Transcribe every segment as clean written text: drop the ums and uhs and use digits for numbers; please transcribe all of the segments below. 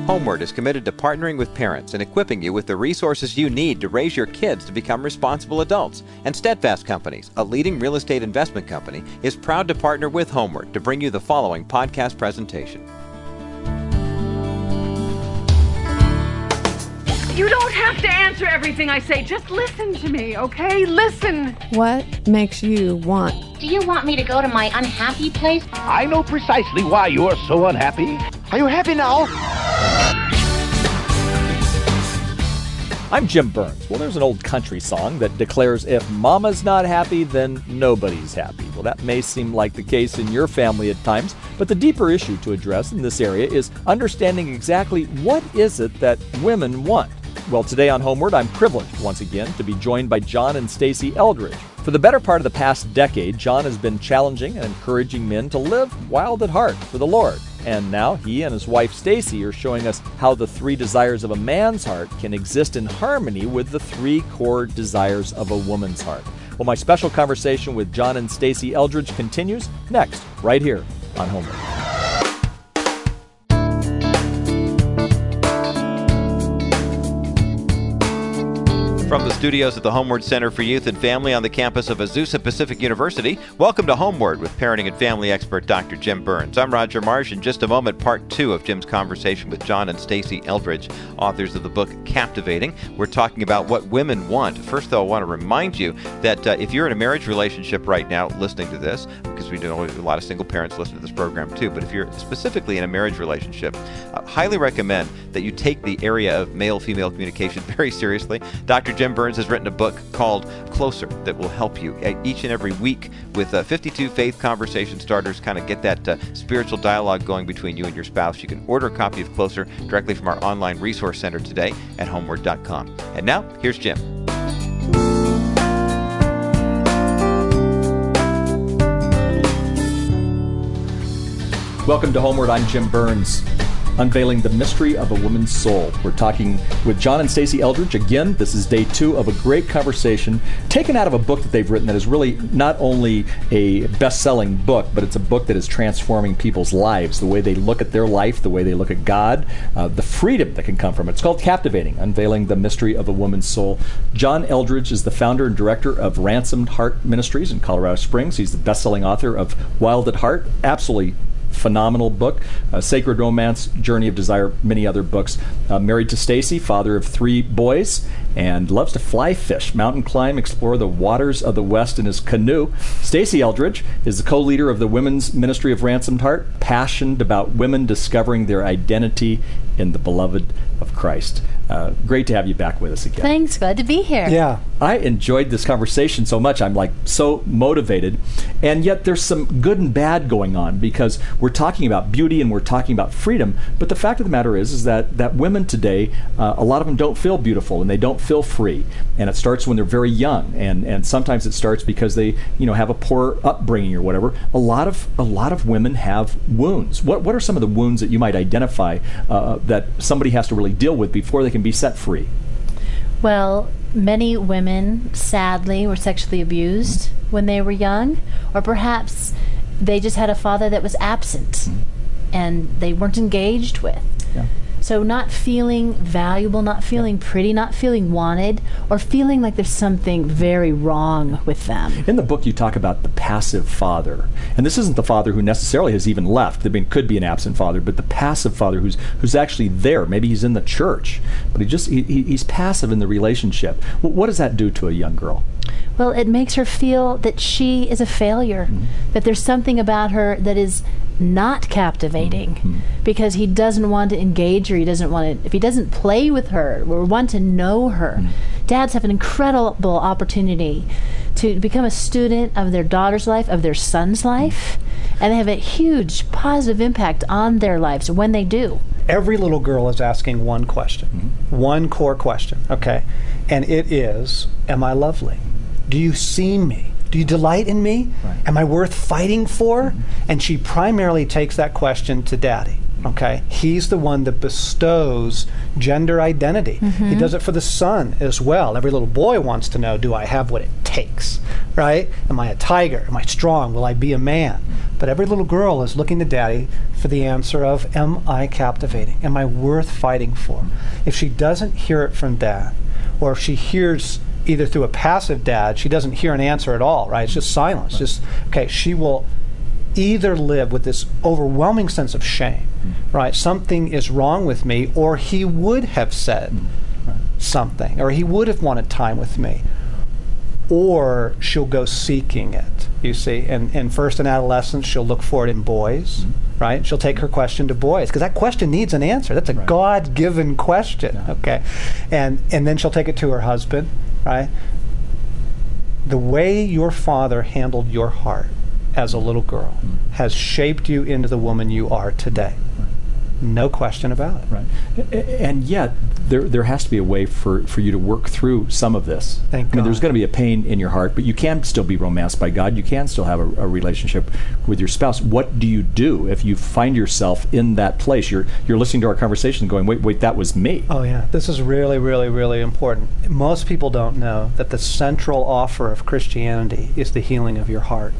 Homeward is committed to partnering with parents and equipping you with the resources you need to raise your kids to become responsible adults. And Steadfast Companies, a leading real estate investment company, is proud to partner with Homeward to bring you the following podcast presentation. You don't have to answer everything I say. Just listen to me, okay? Listen. What makes you want? Do you want me to go to my unhappy place? I know precisely why you're so unhappy. Are you happy now? I'm Jim Burns. Well, there's an old country song that declares if mama's not happy, then nobody's happy. Well, that may seem like the case in your family at times, but the deeper issue to address in this area is understanding exactly what is it that women want. Well, today on Homeward, I'm privileged once again to be joined by John and Stacy Eldridge. For the better part of the past decade, John has been challenging and encouraging men to live wild at heart for the Lord. And now he and his wife Stacy are showing us how the three desires of a man's heart can exist in harmony with the three core desires of a woman's heart. Well, my special conversation with John and Stacy Eldridge continues next, right here on Homeward. From the studios at the Homeward Center for Youth and Family on the campus of Azusa Pacific University, welcome to Homeward with parenting and family expert Dr. Jim Burns. I'm Roger Marsh. In just a moment, part 2 of Jim's conversation with John and Stacy Eldridge, authors of the book Captivating. We're talking about what women want. First, though, I want to remind you that if you're in a marriage relationship right now listening to this, because we know a lot of single parents listen to this program too, but if you're specifically in a marriage relationship, I highly recommend that you take the area of male-female communication very seriously. Dr. Jim Burns has written a book called Closer that will help you each and every week with 52 faith conversation starters, kind of get that spiritual dialogue going between you and your spouse. You can order a copy of Closer directly from our online resource center today at homeward.com. And now, here's Jim. Welcome to Homeward. I'm Jim Burns. Unveiling the mystery of a woman's soul. We're talking with John and Stacy Eldridge. Again, this is day 2 of a great conversation taken out of a book that they've written that is really not only a best-selling book, but it's a book that is transforming people's lives, the way they look at their life, the way they look at God, the freedom that can come from it. It's called Captivating, Unveiling the Mystery of a Woman's Soul. John Eldridge is the founder and director of Ransomed Heart Ministries in Colorado Springs. He's the best-selling author of Wild at Heart. Absolutely phenomenal book, Sacred Romance, Journey of Desire, many other books. Married to Stacy, father of 3 boys, and loves to fly fish, mountain climb, explore the waters of the West in his canoe. Stacy Eldridge is the co-leader of the Women's Ministry of Ransomed Heart, passionate about women discovering their identity in the beloved of Christ. Great to have you back with us again. Thanks, glad to be here. Yeah, I enjoyed this conversation so much. I'm so motivated, and yet there's some good and bad going on because we're talking about beauty and we're talking about freedom, but the fact of the matter is that women today, a lot of them don't feel beautiful and they don't feel free, and it starts when they're very young, and sometimes it starts because they have a poor upbringing or whatever. A lot of women have wounds. What are some of the wounds that you might identify that somebody has to really deal with before they can be set free? Well, many women, sadly, were sexually abused when they were young, or perhaps they just had a father that was absent and they weren't engaged with. Yeah. So not feeling valuable, not feeling pretty, not feeling wanted, or feeling like there's something very wrong with them. In the book, you talk about the passive father. And this isn't the father who necessarily has even left. I mean, could be an absent father, but the passive father who's actually there. Maybe he's in the church, but he's passive in the relationship. What does that do to a young girl? Well, it makes her feel that she is a failure, that there's something about her that is not captivating, because he doesn't want to engage her. He doesn't want to, if he doesn't play with her or want to know her. Dads have an incredible opportunity to become a student of their daughter's life, of their son's life, and they have a huge positive impact on their lives when they do. Every little girl is asking one question, one core question, okay? And it is, am I lovely? Do you see me? Do you delight in me? Right. Am I worth fighting for? And she primarily takes that question to daddy. Okay, he's the one that bestows gender identity. He does it for the son as well. Every little boy wants to know, do I have what it takes, right? Am I a tiger? Am I strong? Will I be a man? But every little girl is looking to daddy for the answer of, am I captivating? Am I worth fighting for? If she doesn't hear it from dad, or if she hears either through a passive dad, she doesn't hear an answer at all, right? It's just silence. Just, okay, she will either live with this overwhelming sense of shame, right? Something is wrong with me, or he would have said something, or he would have wanted time with me, or she'll go seeking it, you see. And first in adolescence, she'll look for it in boys, right? She'll take her question to boys, because that question needs an answer. That's a God-given question, okay? And then she'll take it to her husband, right? The way your father handled your heart as a little girl has shaped you into the woman you are today. No question about it. Right. And yet, there has to be a way for you to work through some of this. Thank God. I mean, there's going to be a pain in your heart, but you can still be romanced by God. You can still have a relationship with your spouse. What do you do if you find yourself in that place? You're listening to our conversation going, wait, that was me. Oh, yeah. This is really, really, really important. Most people don't know that the central offer of Christianity is the healing of your heart.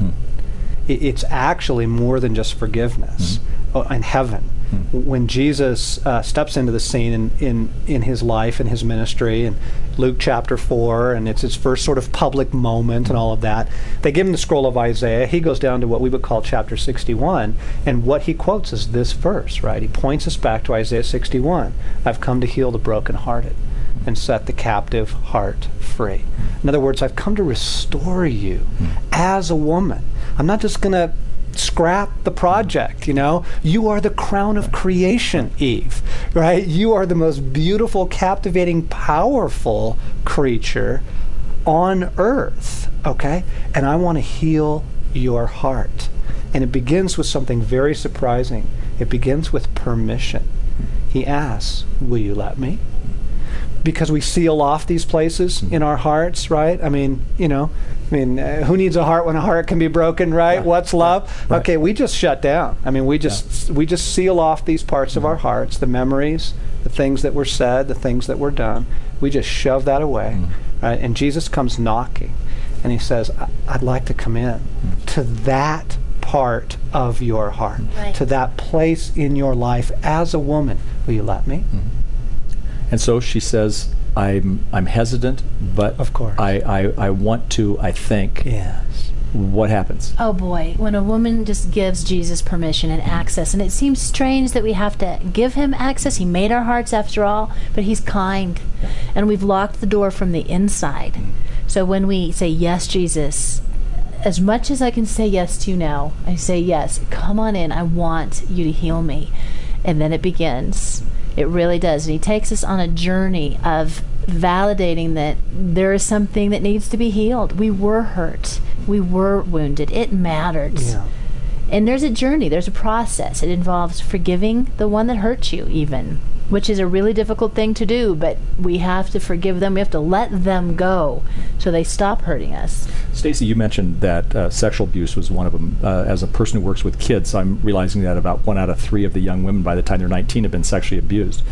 It's actually more than just forgiveness in heaven. When Jesus steps into the scene in his life and his ministry, in Luke chapter 4, and it's his first sort of public moment and all of that, they give him the scroll of Isaiah. He goes down to what we would call chapter 61, and what he quotes is this verse, right? He points us back to Isaiah 61. I've come to heal the brokenhearted and set the captive heart free. In other words, I've come to restore you as a woman. I'm not just going to scrap the project, you know. You are the crown of creation, Eve, right? You are the most beautiful, captivating, powerful creature on earth, okay? And I want to heal your heart. And it begins with something very surprising. It begins with permission. He asks, will you let me? Because we seal off these places in our hearts, right? I mean, you know, who needs a heart when a heart can be broken, right? Yeah. What's love? Right. Okay, we just shut down. I mean, we just seal off these parts of our hearts, the memories, the things that were said, the things that were done. We just shove that away, right? And Jesus comes knocking, and he says, I'd like to come in to that part of your heart, to that place in your life as a woman. Will you let me? And so she says, I'm hesitant, but of course I want to, I think. Yes. What happens? Oh boy, when a woman just gives Jesus permission and access, and it seems strange that we have to give him access. He made our hearts after all, but he's kind. And we've locked the door from the inside. So when we say, yes, Jesus, as much as I can say yes to you now, I say yes, come on in, I want you to heal me. And then it begins. It really does. And he takes us on a journey of validating that there is something that needs to be healed. We were hurt. We were wounded. It mattered. Yeah. And there's a journey. There's a process. It involves forgiving the one that hurt you even, which is a really difficult thing to do, but we have to forgive them. We have to let them go so they stop hurting us. Stacy, you mentioned that sexual abuse was one of them. As a person who works with kids, I'm realizing that about 1 out of 3 of the young women by the time they're 19 have been sexually abused.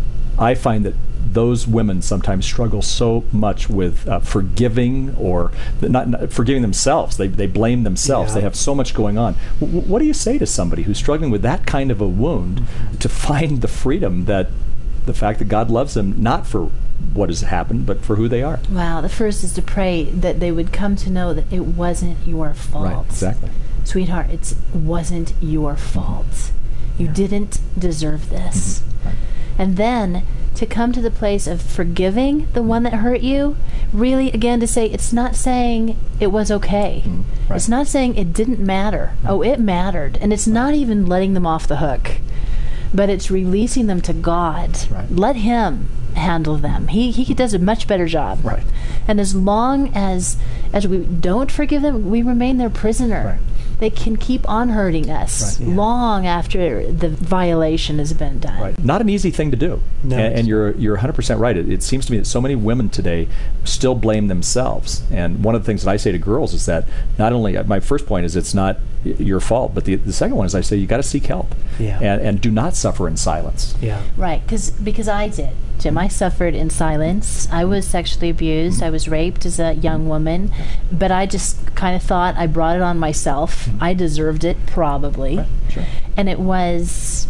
I find that those women sometimes struggle so much with forgiving or not forgiving themselves. They blame themselves. Yeah. They have so much going on. What do you say to somebody who's struggling with that kind of a wound to find the freedom that the fact that God loves them, not for what has happened, but for who they are? Wow. The first is to pray that they would come to know that it wasn't your fault. Right, exactly. Sweetheart, it wasn't your fault. You didn't deserve this. Right. And then to come to the place of forgiving the one that hurt you, really, again, to say, it's not saying it was okay. Right. It's not saying it didn't matter. Oh, it mattered. And it's not even letting them off the hook, but it's releasing them to God. Right. Let him handle them. He does a much better job. Right. And as long as we don't forgive them, we remain their prisoner. Right. they can keep on hurting us long after the violation has been done. Right. Not an easy thing to do. No. And you're 100% right. It seems to me that so many women today still blame themselves. And one of the things that I say to girls is that not only, my first point is it's not your fault, but the second one is I say you got to seek help. Yeah. And do not suffer in silence. Yeah. Right, because I did. Jim, I suffered in silence. I was sexually abused. I was raped as a young woman. But I just kind of thought I brought it on myself. I deserved it, probably. Right. Sure. And it was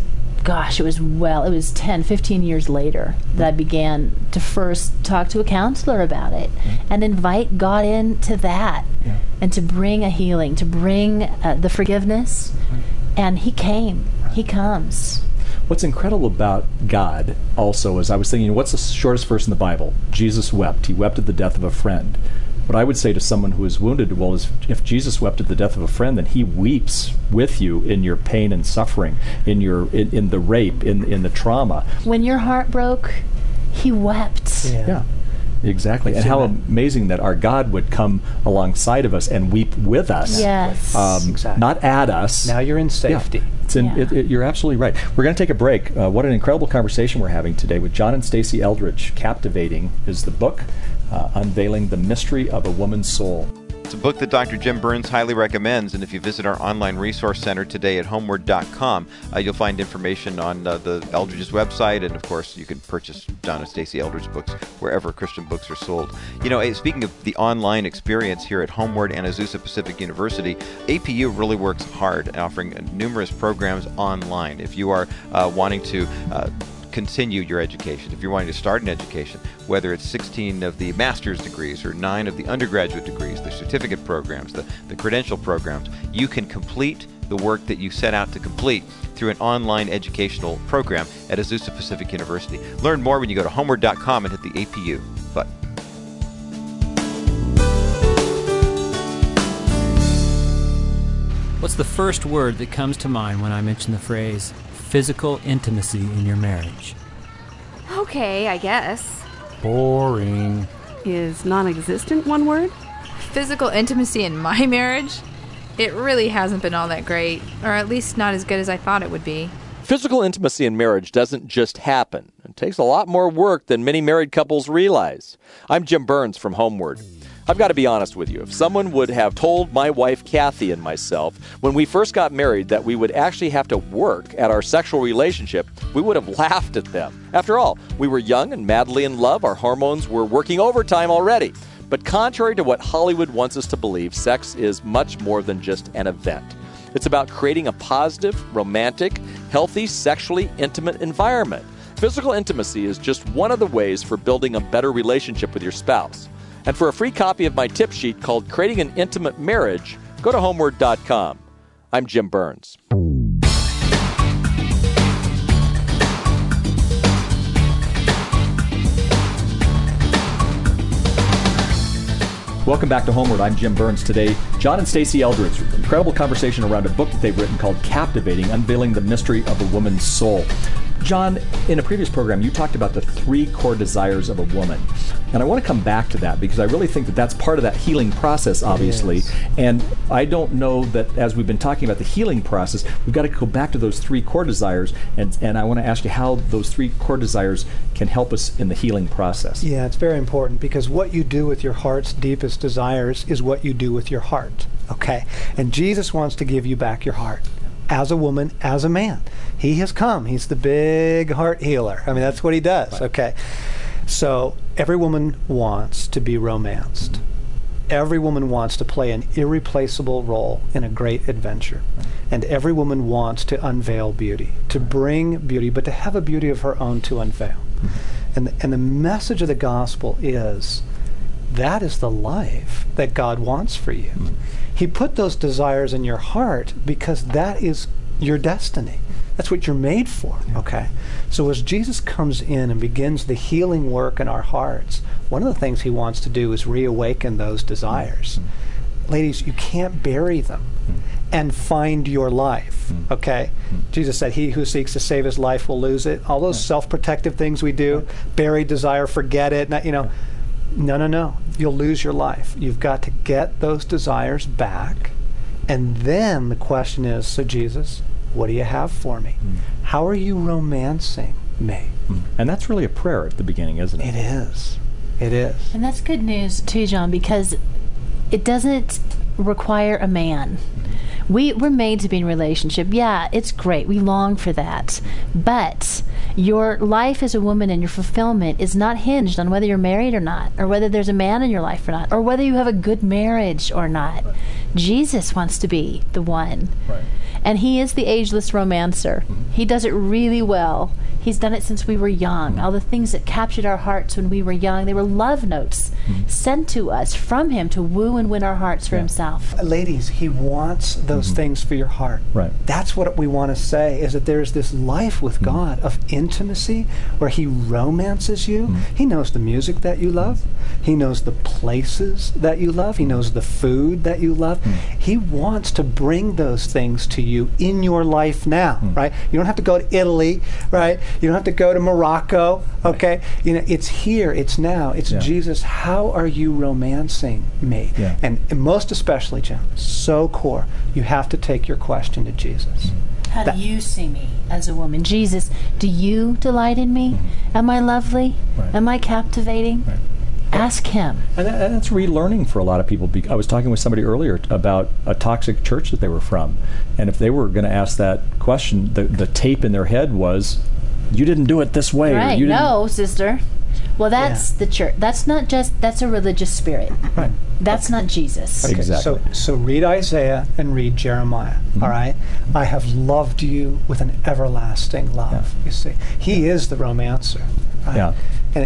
10, 15 years later that I began to first talk to a counselor about it and invite God into that and to bring a healing, to bring the forgiveness. And He came. He comes. What's incredible about God also is I was thinking, what's the shortest verse in the Bible? Jesus wept. He wept at the death of a friend. What I would say to someone who is wounded, well, is if Jesus wept at the death of a friend, then He weeps with you in your pain and suffering, in the rape, in the trauma. When your heart broke, He wept. Yeah. Exactly. And how amazing that our God would come alongside of us and weep with us. Yes. Exactly. Not at us. Now you're in safety. Yeah. You're absolutely right. We're going to take a break. What an incredible conversation we're having today with John and Stacey Eldredge. Captivating is the book, Unveiling the Mystery of a Woman's Soul. It's a book that Dr. Jim Burns highly recommends, and if you visit our online resource center today at homeward.com, you'll find information on the Eldredge's website, and of course you can purchase John and Stacey Eldredge books wherever Christian books are sold. You know, speaking of the online experience here at Homeward and Azusa Pacific University, APU really works hard, offering numerous programs online. If you are wanting to continue your education, if you're wanting to start an education, whether it's 16 of the master's degrees or 9 of the undergraduate degrees, the certificate programs, the credential programs, you can complete the work that you set out to complete through an online educational program at Azusa Pacific University. Learn more when you go to homeward.com and hit the APU button. What's the first word that comes to mind when I mention the phrase physical intimacy in your marriage? Okay, I guess. Boring. Is non-existent one word? Physical intimacy in my marriage? It really hasn't been all that great, or at least not as good as I thought it would be. Physical intimacy in marriage doesn't just happen. It takes a lot more work than many married couples realize. I'm Jim Burns from Homeward. I've got to be honest with you. If someone would have told my wife Kathy and myself when we first got married that we would actually have to work at our sexual relationship, we would have laughed at them. After all, we were young and madly in love. Our hormones were working overtime already. But contrary to what Hollywood wants us to believe, sex is much more than just an event. It's about creating a positive, romantic, healthy, sexually intimate environment. Physical intimacy is just one of the ways for building a better relationship with your spouse. And for a free copy of my tip sheet called Creating an Intimate Marriage, go to homeward.com. I'm Jim Burns. Welcome back to Homeward. I'm Jim Burns. Today, John and Stacey Eldredge. Incredible conversation around a book that they've written called Captivating, Unveiling the Mystery of a Woman's Soul. John, in a previous program, you talked about the 3 core desires of a woman. And I want to come back to that because I really think that that's part of that healing process, obviously. And I don't know that as we've been talking about the healing process, we've got to go back to those 3 core desires. And I want to ask you how those 3 core desires can help us in the healing process. Yeah, it's very important because what you do with your heart's deepest desires is what you do with your heart. Okay? And Jesus wants to give you back your heart. As a woman, as a man. He has come. He's the big heart healer. I mean, that's what he does. Right. Okay. So every woman wants to be romanced. Every woman wants to play an irreplaceable role in a great adventure. Right. And every woman wants to unveil beauty, to bring beauty, but to have a beauty of her own to unveil. Mm-hmm. And the message of the gospel is that is the life that God wants for you. Mm-hmm. He put those desires in your heart because that is your destiny. That's what you're made for, okay? So as Jesus comes in and begins the healing work in our hearts, one of the things he wants to do is reawaken those desires. Mm-hmm. Ladies, you can't bury them and find your life, okay? Jesus said, he who seeks to save his life will lose it. All those self-protective things we do, buried desire, forget it, not, No. You'll lose your life. You've got to get those desires back And then the question is, so Jesus, what do you have for me? How are you romancing me? And that's really a prayer at the beginning, isn't it? It is. It is. And that's good news too, John, because it doesn't require a man. We're made to be in a relationship. Yeah, it's great. We long for that. But your life as a woman and your fulfillment is not hinged on whether you're married or not, or whether there's a man in your life or not, or whether you have a good marriage or not. Right. Jesus wants to be the one. Right. And he is the ageless romancer. He does it really well. He's done it since we were young. All the things that captured our hearts when we were young, they were love notes sent to us from him to woo and win our hearts for himself. Ladies, he wants those things for your heart. Right. That's what we want to say, is that there's this life with God of intimacy where he romances you. He knows the music that you love. He knows the places that you love. He knows the food that you love. He wants to bring those things to you in your life now, right? You don't have to go to Italy, right? You don't have to go to Morocco, okay? You know, it's here, it's now, it's Jesus. How are you romancing me? And most especially, Jim, so core, you have to take your question to Jesus. How do you see me as a woman? Jesus, do you delight in me? Am I lovely? Am I captivating? Ask him. And that's relearning for a lot of people. I was talking with somebody earlier about a toxic church that they were from. And if they were going to ask that question, the tape in their head was, you didn't do it this way. Right. Or you didn't. No, sister. Well, that's the church. That's not just, that's a religious spirit. Right. That's not Jesus. Okay, exactly. So read Isaiah and read Jeremiah, all right? I have loved you with an everlasting love, you see. He is the romancer. Right? Yeah.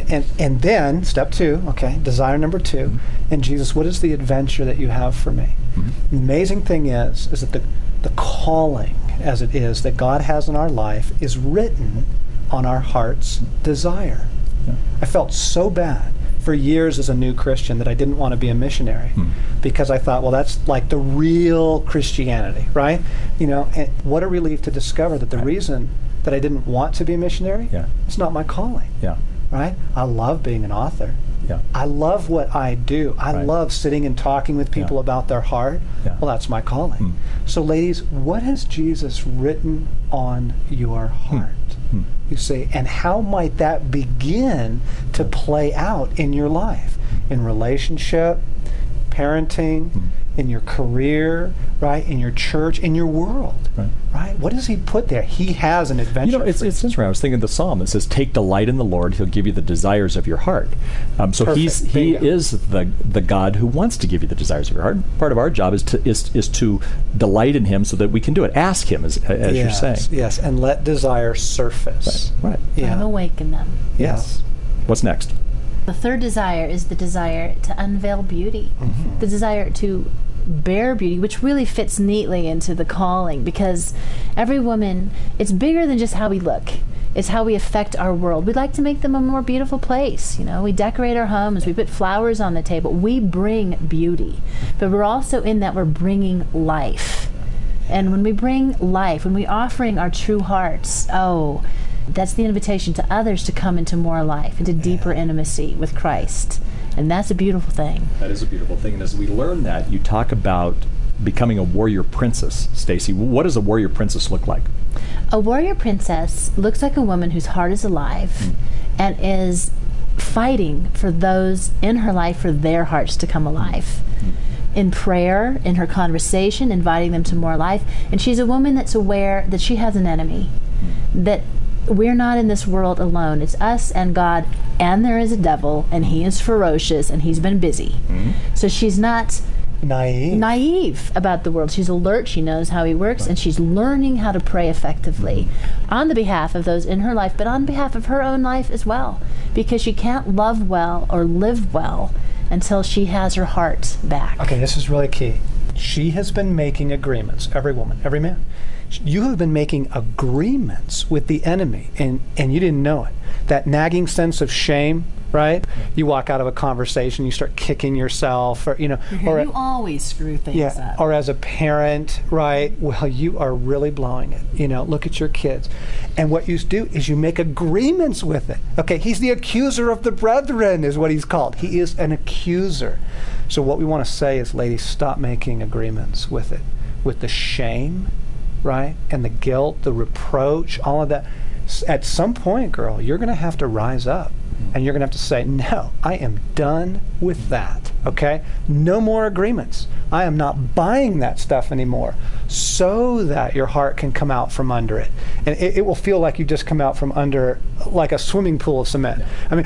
And then, step 2, okay, desire number 2, and Jesus, what is the adventure that you have for me? The amazing thing is that the calling, as it is, that God has in our life is written on our heart's desire. I felt so bad for years as a new Christian that I didn't want to be a missionary because I thought, well, that's like the real Christianity, right? You know, and what a relief to discover that the reason that I didn't want to be a missionary, it's not my calling. Right? I love being an author. I love what I do. I love sitting and talking with people about their heart. Well, that's my calling. So ladies, what has Jesus written on your heart? You see, and how might that begin to play out in your life, in relationship, parenting, in your career, right, in your church, in your world, right? What does he put there? He has an adventure. You know, it's interesting. I was thinking of the psalm that says, "Take delight in the Lord; He'll give you the desires of your heart." So he is the God who wants to give you the desires of your heart. Part of our job is to delight in Him so that we can do it. Ask Him, as you're saying. Yes, and let desire surface. Right. And awaken them. Yes. What's next? The third desire is the desire to unveil beauty, the desire to bear beauty, which really fits neatly into the calling, because every woman, it's bigger than just how we look. It's how we affect our world. We'd like to make them a more beautiful place. You know, we decorate our homes, we put flowers on the table. We bring beauty, but we're also in that we're bringing life. And when we bring life, when we're offering our true hearts, that's the invitation to others to come into more life, into deeper intimacy with Christ. And that's a beautiful thing. That is a beautiful thing. And as we learn that, you talk about becoming a warrior princess, Stacy. What does a warrior princess look like? A warrior princess looks like a woman whose heart is alive and is fighting for those in her life for their hearts to come alive. In prayer, in her conversation, inviting them to more life. And she's a woman that's aware that she has an enemy, that we're not in this world alone. It's us and God, and there is a devil, and he is ferocious, and he's been busy. So she's not naive about the world. She's alert. She knows how he works, and she's learning how to pray effectively on the behalf of those in her life, but on behalf of her own life as well, because she can't love well or live well until she has her heart back. Okay, this is really key. She has been making agreements, every woman, every man. You have been making agreements with the enemy, and you didn't know it. That nagging sense of shame, right? You walk out of a conversation, you start kicking yourself, or you always screw things up. Or as a parent, right? Well, you are really blowing it. You know, look at your kids, and what you do is you make agreements with it. Okay, he's the accuser of the brethren, is what he's called. He is an accuser. So what we want to say is, ladies, stop making agreements with it. with the shame, right? And the guilt, the reproach, all of that. At some point, girl, you're going to have to rise up. And you're going to have to say, no, I am done with that, okay? No more agreements. I am not buying that stuff anymore, so that your heart can come out from under it. And it will feel like you just come out from under like a swimming pool of cement.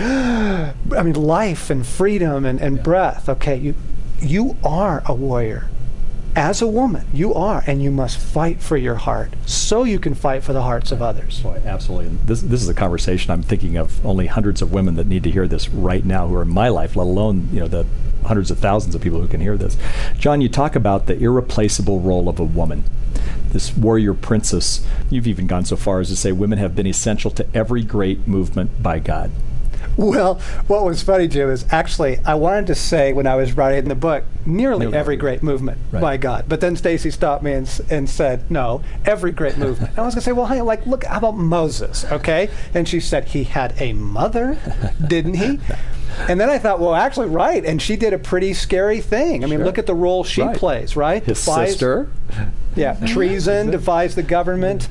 I mean, life and freedom and breath, okay? You are a warrior. As a woman, you are, and you must fight for your heart so you can fight for the hearts of others. Boy, absolutely. And this is a conversation I'm thinking of only hundreds of women that need to hear this right now who are in my life, let alone, the hundreds of thousands of people who can hear this. John, you talk about the irreplaceable role of a woman. This warrior princess, you've even gone so far as to say women have been essential to every great movement by God. Well, what was funny, Jim, is actually I wanted to say when I was writing the book, nearly every great movement by God. But then Stacy stopped me and said, no, every great movement. And I was going to say, well, honey, look, how about Moses, okay? And she said, he had a mother, didn't he? And then I thought, well, actually, right. And she did a pretty scary thing. I mean, look at the role she plays, right? His sister. Yeah, treason, defies the government.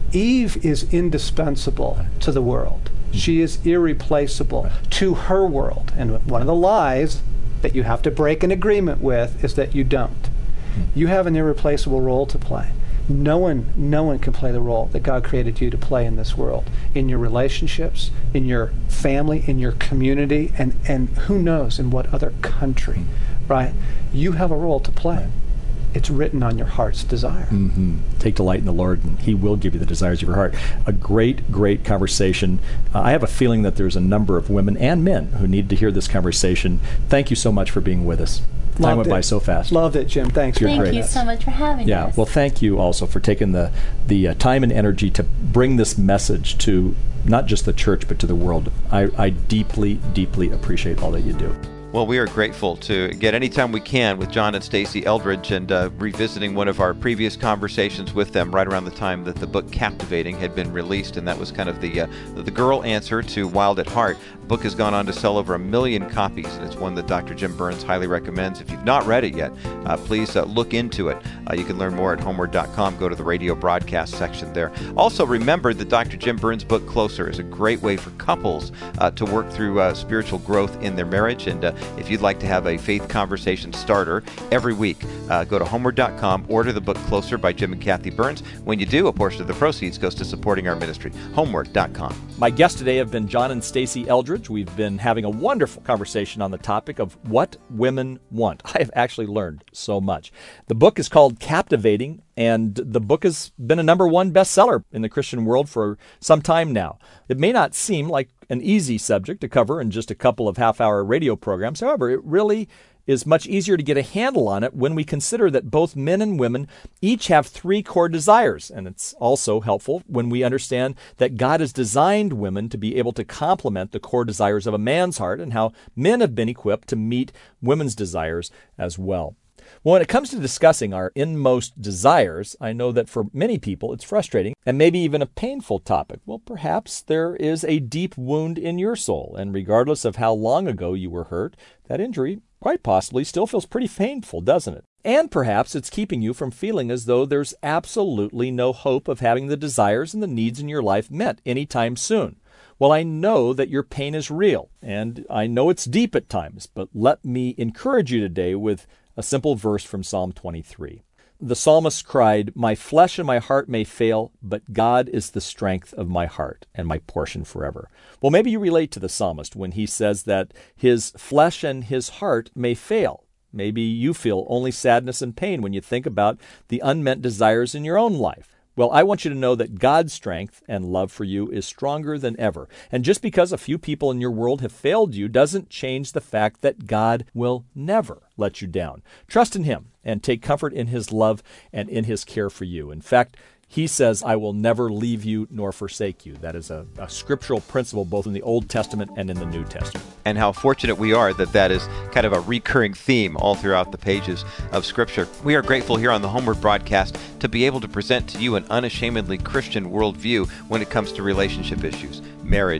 Eve is indispensable to the world. She is irreplaceable to her world. And one of the lies that you have to break an agreement with is that you don't. You have an irreplaceable role to play. No one can play the role that God created you to play in this world, in your relationships, in your family, in your community, and who knows in what other country, right? You have a role to play. It's written on your heart's desire. Take delight in the Lord, and He will give you the desires of your heart. A great, great conversation. I have a feeling that there's a number of women and men who need to hear this conversation. Thank you so much for being with us. Time went by so fast. Loved it, Jim. Thanks. Thank you so much for having us. Well, thank you also for taking the time and energy to bring this message to not just the church, but to the world. I deeply, deeply appreciate all that you do. Well, we are grateful to get any time we can with John and Stacy Eldredge and revisiting one of our previous conversations with them right around the time that the book Captivating had been released, and that was kind of the girl answer to Wild at Heart. The book has gone on to sell over 1 million copies, and it's one that Dr. Jim Burns highly recommends. If you've not read it yet, please look into it. You can learn more at homeward.com. Go to the radio broadcast section there. Also, remember that Dr. Jim Burns' book Closer is a great way for couples to work through spiritual growth in their marriage, and if you'd like to have a faith conversation starter every week, go to homeward.com, order the book Closer by Jim and Kathy Burns. When you do, a portion of the proceeds goes to supporting our ministry. Homeward.com. My guests today have been John and Stacy Eldredge. We've been having a wonderful conversation on the topic of what women want. I have actually learned so much. The book is called Captivating, and the book has been a #1 bestseller in the Christian world for some time now. It may not seem like an easy subject to cover in just a couple of half-hour radio programs. However, it really is much easier to get a handle on it when we consider that both men and women each have 3 core desires. And it's also helpful when we understand that God has designed women to be able to complement the core desires of a man's heart, and how men have been equipped to meet women's desires as well. Well, when it comes to discussing our inmost desires, I know that for many people it's frustrating and maybe even a painful topic. Well, perhaps there is a deep wound in your soul, and regardless of how long ago you were hurt, that injury quite possibly still feels pretty painful, doesn't it? And perhaps it's keeping you from feeling as though there's absolutely no hope of having the desires and the needs in your life met anytime soon. Well, I know that your pain is real, and I know it's deep at times, but let me encourage you today with a simple verse from Psalm 23. The psalmist cried, "My flesh and my heart may fail, but God is the strength of my heart and my portion forever." Well, maybe you relate to the psalmist when he says that his flesh and his heart may fail. Maybe you feel only sadness and pain when you think about the unmet desires in your own life. Well, I want you to know that God's strength and love for you is stronger than ever. And just because a few people in your world have failed you doesn't change the fact that God will never let you down. Trust in Him and take comfort in His love and in His care for you. In fact, He says, "I will never leave you nor forsake you." That is a scriptural principle both in the Old Testament and in the New Testament. And how fortunate we are that is kind of a recurring theme all throughout the pages of Scripture. We are grateful here on the Homeward broadcast to be able to present to you an unashamedly Christian worldview when it comes to relationship issues, marriage,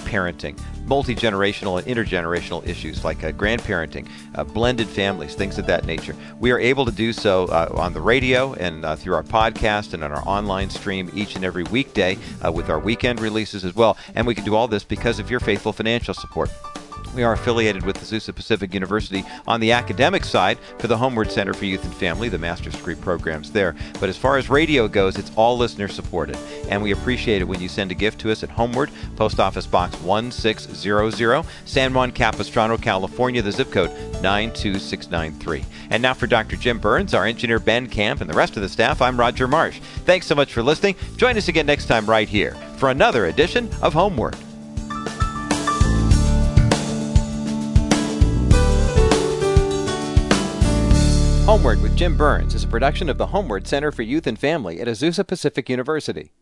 parenting, multi-generational and intergenerational issues like grandparenting, blended families, things of that nature. We are able to do so on the radio and through our podcast and on our online stream each and every weekday with our weekend releases as well. And we can do all this because of your faithful financial support. We are affiliated with Azusa Pacific University on the academic side for the Homeward Center for Youth and Family, the master's degree programs there. But as far as radio goes, it's all listener supported. And we appreciate it when you send a gift to us at Homeward, Post Office Box 1600, San Juan Capistrano, California, the zip code 92693. And now for Dr. Jim Burns, our engineer Ben Camp, and the rest of the staff, I'm Roger Marsh. Thanks so much for listening. Join us again next time right here for another edition of Homeward. Homeward with Jim Burns is a production of the Homeward Center for Youth and Family at Azusa Pacific University.